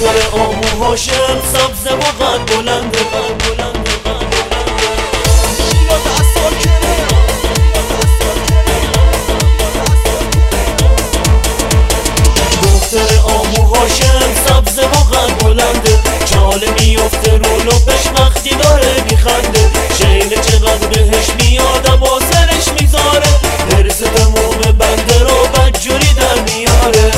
دختر آمو هاشم سبز و قد بلنده دختر آمو هاشم سبز و قد بلنده چاله میفته رو لبش وقتی داره میخنده شیله چقدر بهش میاد با سرش میذاره درس تموم بنده رو بدجوری در میاره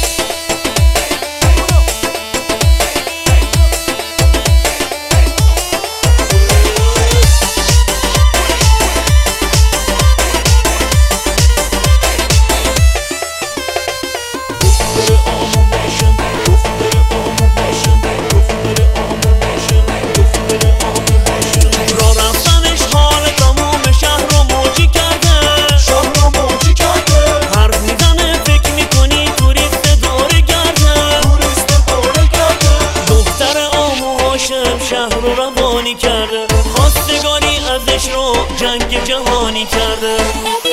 شهر رو روانی کرده خواستگاری ازش رو جنگ جهانی کرده